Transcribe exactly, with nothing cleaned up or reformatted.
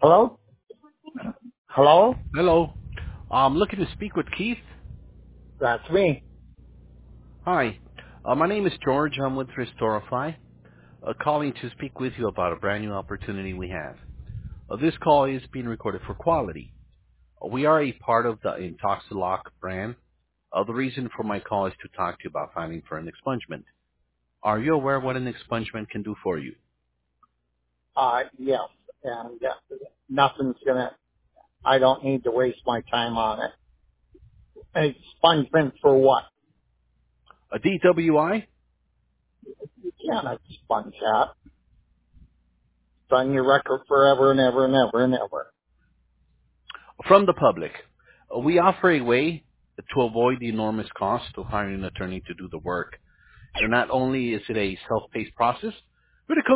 Hello? Hello? Hello. I'm looking to speak with Keith. That's me. Hi. Uh, my name is George. I'm with Restorify, uh, calling to speak with you about a brand new opportunity we have. Uh, this call is being recorded for quality. Uh, we are a part of the Intoxilock brand. Uh, the reason for my call is to talk to you about filing for an expungement. Are you aware of what an expungement can do for you? Uh, yes. And uh, nothing's gonna, I don't need to waste my time on it. Expungement for what? A D W I? You can't expunge that. It's on your record forever and ever and ever and ever. From the public. Uh, we offer a way to avoid the enormous cost of hiring an attorney to do the work. And not only is it a self-paced process, but it